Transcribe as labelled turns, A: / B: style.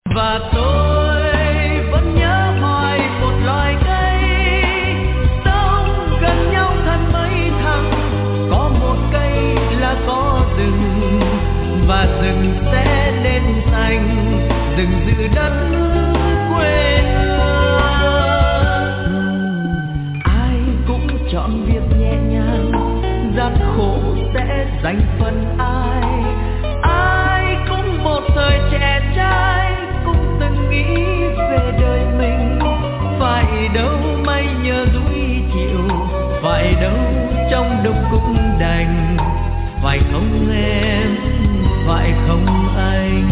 A: Và tôi vẫn nhớ hoài một loài cây sống gần nhau thân mấy thằng. Có một cây là có rừng, và rừng sẽ lên xanh, rừng giữ đất quê hương. Ai cũng chọn việc nhẹ nhàng, gian khổ sẽ dành phần ai. Ai cũng một thời trẻ trai, cũng từng nghĩ về đời mình. Phải đâu may nhờ dũi chịu, phải đâu trong đục cũng đành. Phải không em, phải không anh?